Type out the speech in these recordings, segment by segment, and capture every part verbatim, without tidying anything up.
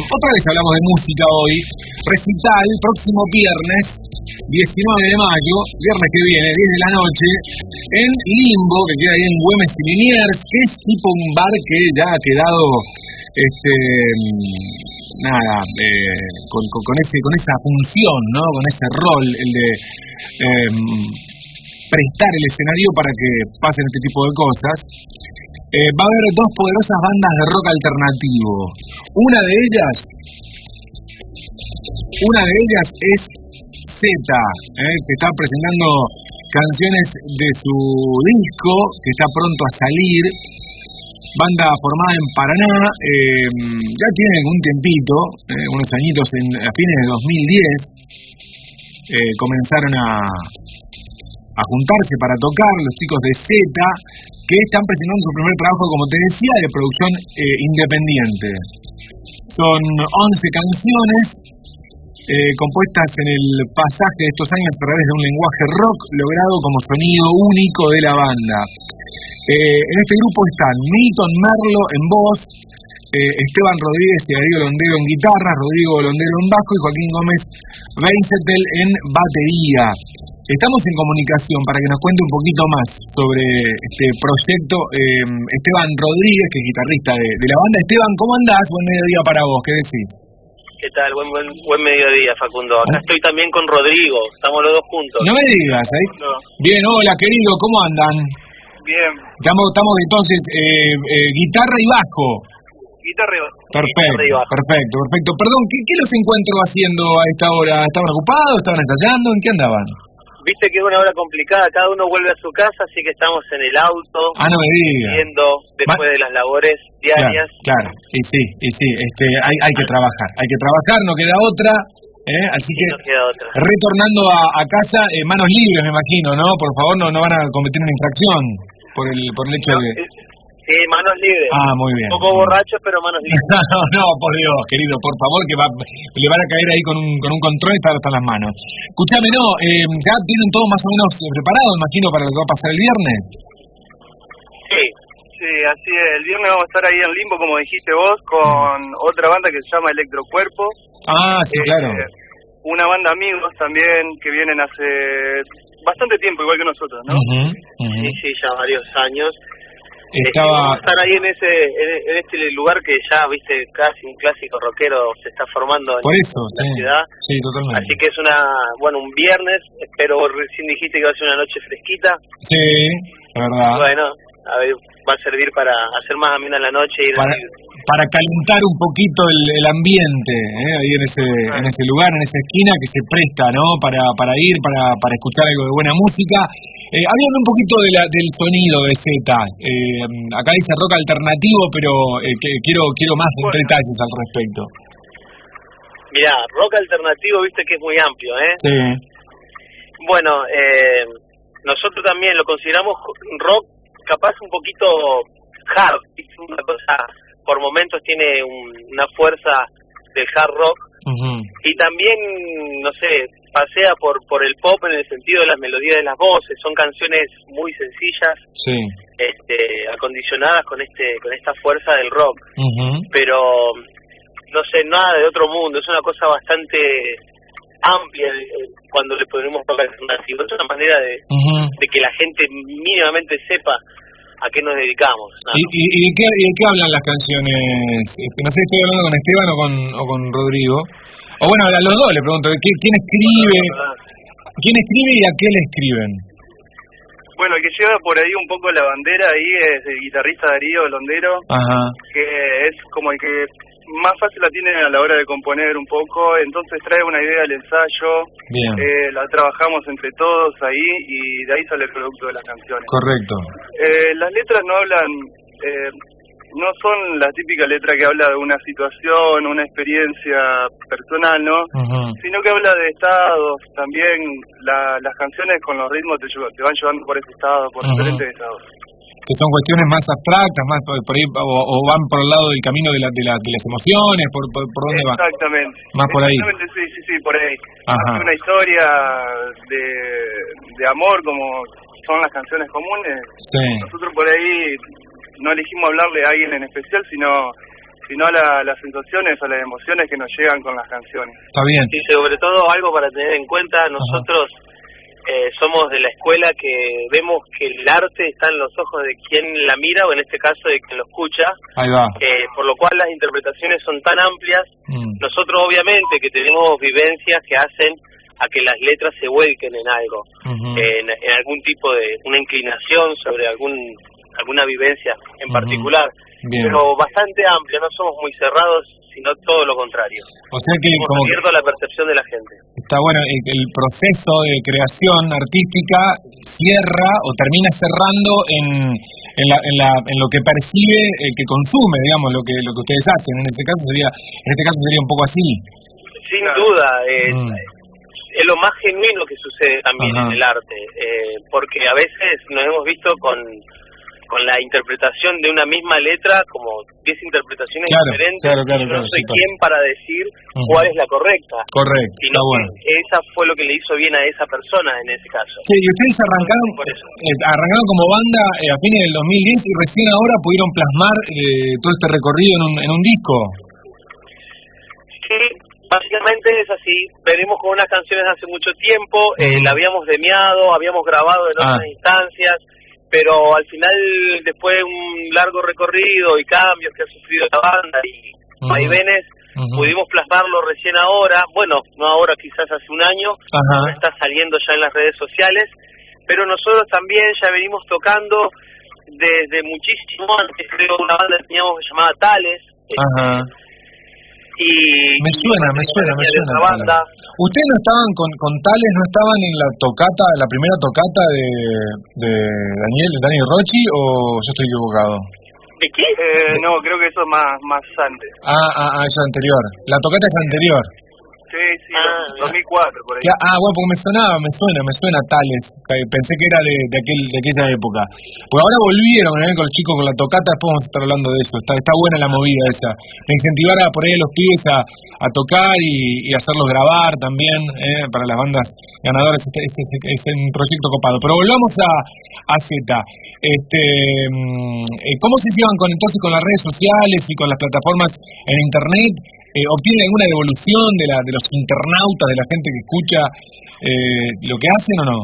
otra vez hablamos de música hoy. Recital, próximo viernes, diecinueve de mayo, viernes que viene, diez de la noche, en Limbo, que queda ahí en Güemes y Liniers, que es tipo un bar que ya ha quedado, este, nada, eh, con, con, con, ese, con esa función, ¿no? Con ese rol, el de eh, prestar el escenario para que pasen este tipo de cosas. Eh, va a haber dos poderosas bandas de rock alternativo. Una de ellas, una de ellas es Z, eh, que está presentando canciones de su disco, que está pronto a salir. Banda formada en Paraná, eh, ya tienen un tiempito, eh, unos añitos, en, a fines de dos mil diez, eh, comenzaron a, a juntarse para tocar los chicos de Z, que están presentando su primer trabajo, como te decía, de producción eh, independiente. Son once canciones eh, compuestas en el pasaje de estos años a través de un lenguaje rock logrado como sonido único de la banda. Eh, en este grupo están Milton Merlo en voz, eh, Esteban Rodríguez y Darío Londero en guitarra, Rodrigo Londero en bajo y Joaquín Gómez Beisetel en batería. Estamos en comunicación para que nos cuente un poquito más sobre este proyecto. Eh, Esteban Rodríguez, que es guitarrista de, de la banda. Esteban, ¿cómo andás? Buen mediodía para vos, ¿qué decís? ¿Qué tal? Buen buen buen mediodía, Facundo. Acá estoy también con Rodrigo, estamos los dos juntos. No me digas, ¿eh? No. Bien, hola querido, ¿cómo andan? Bien. Estamos, estamos entonces, eh, eh, guitarra y bajo. Guitarra y bajo. Perfecto, guitarra y bajo. perfecto, perfecto. Perdón, ¿qué, ¿qué los encuentro haciendo a esta hora? ¿Estaban ocupados? ¿Estaban ensayando? ¿En qué andaban? Viste que es una hora complicada, cada uno vuelve a su casa, así que estamos en el auto. Ah, no me digas. Yendo después Ma- de las labores diarias. Claro, claro, y sí, y sí, este, hay, hay que trabajar, hay que trabajar, no queda otra, ¿eh? Así sí, que, no queda otra. Retornando a, a casa, eh, manos libres, me imagino, ¿no? Por favor, no, no van a cometer una infracción por el, por el hecho no, de... Sí, manos libres. Ah, muy bien. Un poco borrachos, pero manos libres. no, no, por Dios, querido, por favor, que va, le van a caer ahí con un, con un control y estar hasta las manos. Escuchame, no, eh, ya tienen todo más o menos preparado, imagino, para lo que va a pasar el viernes. Sí, sí, así es. El viernes vamos a estar ahí en Limbo, como dijiste vos, con mm. otra banda que se llama Electrocuerpo. Ah, sí, eh, claro. Una banda amigos también que vienen hace bastante tiempo, igual que nosotros, ¿no? Uh-huh, uh-huh. Sí, sí, ya varios años. Estaba... Estar ahí en ese en este lugar que ya, viste, casi un clásico rockero se está formando en Por eso, la sí, ciudad. Sí, totalmente. Así que es una, bueno, un viernes, espero, recién dijiste que va a ser una noche fresquita. Sí, la verdad. Bueno, a ver, va a servir para hacer más amena la noche y ir para, para calentar un poquito el, el ambiente, ¿eh? Ahí en ese ah. en ese lugar, en esa esquina que se presta, ¿no? Para para ir, para para escuchar algo de buena música. Eh, hablando un poquito de la, del sonido de Z, eh, acá dice rock alternativo, pero eh, que, quiero quiero más bueno. detalles al respecto. Mirá, rock alternativo, viste que es muy amplio, ¿eh? Sí. Bueno, eh, nosotros también lo consideramos rock, capaz un poquito hard, una cosa, por momentos tiene un, una fuerza del hard rock, uh-huh. y también, no sé, pasea por por el pop en el sentido de las melodías de las voces. Son canciones muy sencillas, sí. este, acondicionadas con este con esta fuerza del rock, uh-huh. pero no sé, nada de otro mundo. Es una cosa bastante amplia cuando le ponemos rock alternativo. Es una manera de, uh-huh. de que la gente mínimamente sepa a qué nos dedicamos, ¿no? ¿Y, y, y, de qué, y de qué hablan las canciones? Este, no sé, estoy hablando con Esteban o con, o con Rodrigo. O bueno, a los dos le pregunto, ¿quién escribe? ¿Quién escribe y a qué le escriben? Bueno, el que lleva por ahí un poco la bandera ahí es el guitarrista Darío Londero, Ajá. que es como el que más fácil la tiene a la hora de componer un poco, entonces trae una idea al ensayo, eh, la trabajamos entre todos ahí y de ahí sale el producto de las canciones. Correcto. Eh, las letras no hablan, eh, no son la típica letra que habla de una situación, una experiencia personal, ¿no? Uh-huh. Sino que habla de estados, también la, las canciones con los ritmos te, te van llevando por ese estado, por uh-huh. diferentes estados. Que son cuestiones más abstractas, más por, por ahí, o, o van por el lado del camino de, la, de, la, de las emociones, por, por, por dónde van. Exactamente. Más por ahí. Exactamente, sí, sí, sí, por ahí. Ajá. Más una historia de, de amor, como son las canciones comunes. Sí. Nosotros por ahí no elegimos hablarle a alguien en especial, sino sino a la, las sensaciones, a las emociones que nos llegan con las canciones. Está bien. Y sobre todo algo para tener en cuenta, nosotros eh, somos de la escuela que vemos que el arte está en los ojos de quien la mira, o en este caso de quien lo escucha. Ahí va. Eh, por lo cual las interpretaciones son tan amplias. Mm. Nosotros obviamente que tenemos vivencias que hacen a que las letras se vuelquen en algo, uh-huh. en, en algún tipo de, una inclinación sobre algún alguna vivencia en uh-huh. particular, bien. Pero bastante amplia, no somos muy cerrados, sino todo lo contrario. O sea que Hemos como abierto a la percepción de la gente. Está bueno, el, el proceso de creación artística cierra o termina cerrando en, en, la, en, la, en lo que percibe el que consume, digamos, lo que lo que ustedes hacen. En ese caso sería, en este caso sería un poco así. Sin claro. duda, eh, mm. es lo más genuino que sucede también Ajá. en el arte, eh, porque a veces nos hemos visto con, con la interpretación de una misma letra como diez interpretaciones claro, diferentes, claro, claro, y claro, no soy sí, quien para decir uh-huh. cuál es la correcta. Correcto, sino está bueno. Esa fue lo que le hizo bien a esa persona en ese caso. Sí, y ustedes arrancaron, eh, arrancaron como banda eh, a fines del dos mil diez y recién ahora pudieron plasmar eh, todo este recorrido en un, en un disco. Sí. Básicamente es así, venimos con unas canciones hace mucho tiempo, eh, la habíamos demiado, habíamos grabado en otras ah. instancias, pero al final, después de un largo recorrido y cambios que ha sufrido la banda y uh-huh. vaivenes, uh-huh. pudimos plasmarlo recién ahora, bueno, no ahora, quizás hace un año, uh-huh. está saliendo ya en las redes sociales, pero nosotros también ya venimos tocando desde muchísimo antes, creo, una banda que teníamos llamada Tales, Ajá. Uh-huh. Y me suena, me suena, me suena. Banda. ¿Ustedes no estaban con, con Tales, no estaban en la tocata, la primera tocata de, de Daniel, de Dani Rocchi, o yo estoy equivocado? ¿De qué? Eh, no, creo que eso es más, más antes. Ah, ah, ah, eso es anterior. La tocata es anterior. Sí, sí, ah, dos mil cuatro, por ahí. Ah, bueno, porque me sonaba, me suena, me suena Tales. Pensé que era de, de, aquel, de aquella época. Pues ahora volvieron ¿eh? con los chicos con la tocata, después vamos a estar hablando de eso. Está, está buena la movida esa. De incentivar a por ahí a los pibes a, a tocar y, y hacerlos grabar también, ¿eh? Para las bandas ganadoras. Este, este, este, este es un proyecto copado. Pero volvamos a, a Z. Este, ¿Cómo se llevan con entonces con las redes sociales y con las plataformas en internet? Eh, ¿Obtienen alguna devolución de la de los internautas, de la gente que escucha eh, lo que hacen o no?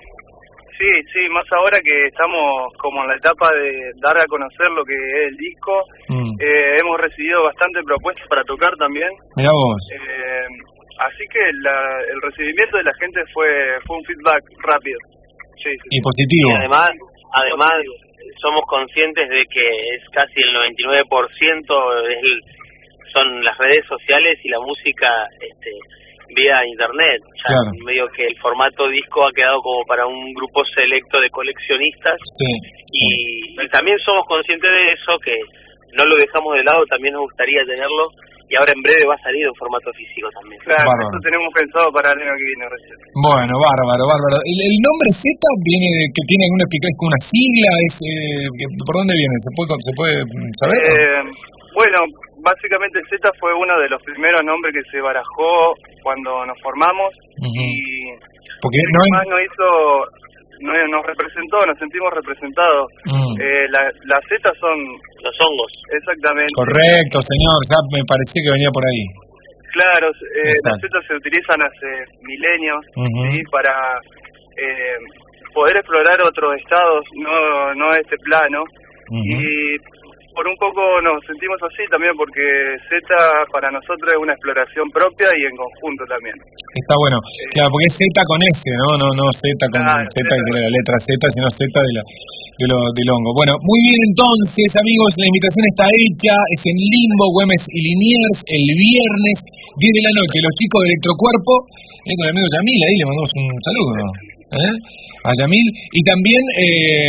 Sí, sí, más ahora que estamos como en la etapa de dar a conocer lo que es el disco, mm. eh, hemos recibido bastante propuestas para tocar también. Mirá vos. Eh, así que la, el recibimiento de la gente fue fue un feedback rápido. Sí, sí. Y positivo. Y además, además somos conscientes de que es casi el noventa y nueve por ciento es el, son las redes sociales y la música este, vía internet. Ya claro. Medio que el formato disco ha quedado como para un grupo selecto de coleccionistas. Sí, sí. Y, y también somos conscientes de eso, que no lo dejamos de lado, también nos gustaría tenerlo. Y ahora en breve va a salir en formato físico también. Claro, bárbaro. Eso tenemos pensado para el año que viene recién. Bueno, bárbaro, bárbaro. ¿El, el nombre Z viene de que tiene alguna explicación, con una sigla? Es, eh, ¿Por dónde viene? ¿Se puede, se puede saber? Eh, bueno, básicamente Z fue uno de los primeros nombres que se barajó cuando nos formamos. Uh-huh. Y porque no hay... más nos hizo... No, nos representó, nos sentimos representados. Mm. Eh, la, las Z son los hongos. Exactamente. Correcto, señor, ya me parecía que venía por ahí. Claro, eh, las Z se utilizan hace milenios, uh-huh. ¿sí? Para eh, poder explorar otros estados, no, no este plano. Uh-huh. Y por un poco nos sentimos así también porque Z para nosotros es una exploración propia y en conjunto también. Está bueno, eh, claro, porque es Z con S, ¿no? No, no Z con claro, Z, Z que es la letra Z, sino Z de, la, de lo, del hongo. Bueno, muy bien entonces, amigos, la invitación está hecha, es en Limbo, Güemes y Liniers, el viernes, diez de la noche, los chicos de Electrocuerpo, eh, con el amigo Yamil, ahí le mandamos un saludo. ¿Eh? A Yamil y también eh,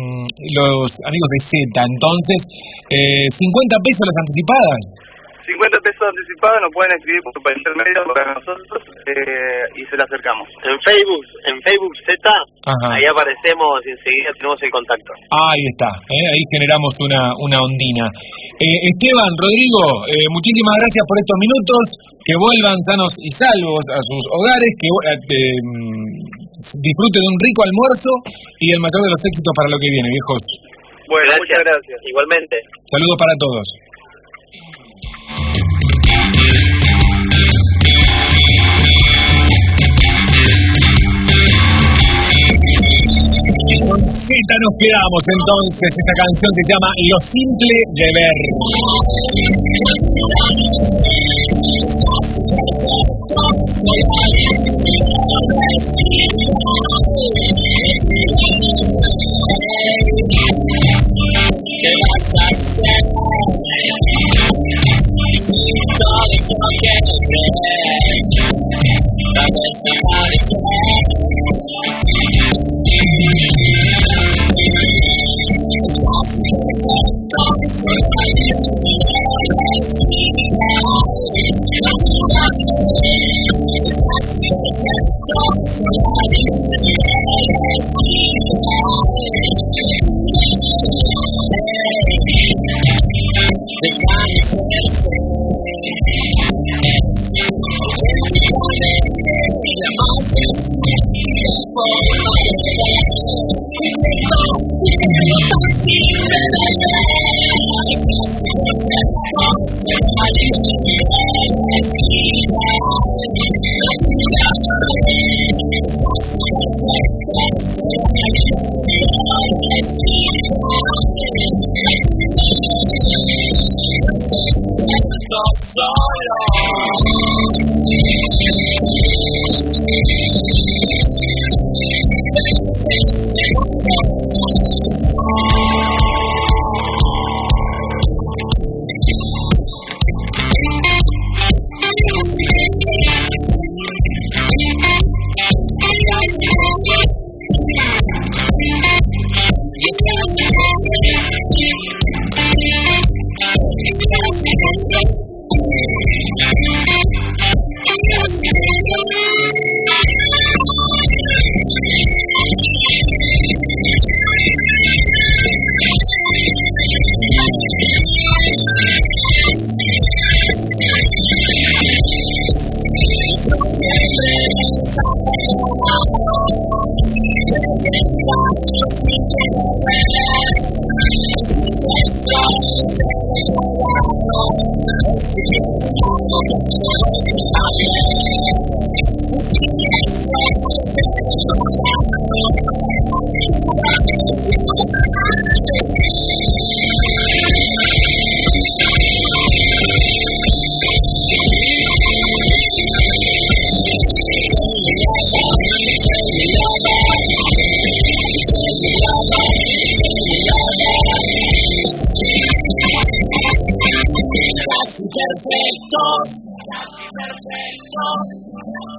los amigos de Z. Entonces, eh, cincuenta pesos las anticipadas. cincuenta pesos anticipados nos pueden escribir por intermedio para nosotros eh, y se lo acercamos. En Facebook, en Facebook Z, ajá. Ahí aparecemos y enseguida tenemos el contacto. Ahí está, eh, ahí generamos una, una ondina. Eh, Esteban, Rodrigo, eh, muchísimas gracias por estos minutos. Que vuelvan sanos y salvos a sus hogares, que eh, disfruten de un rico almuerzo y el mayor de los éxitos para lo que viene, viejos. Bueno, gracias. Muchas gracias. Igualmente. Saludos para todos. Nos quedamos entonces, esta canción se llama Lo Simple de Ver. ¿Qué vas a hacer? Si todo eso que crees, tal vez te parece. Perfecto, perfecto.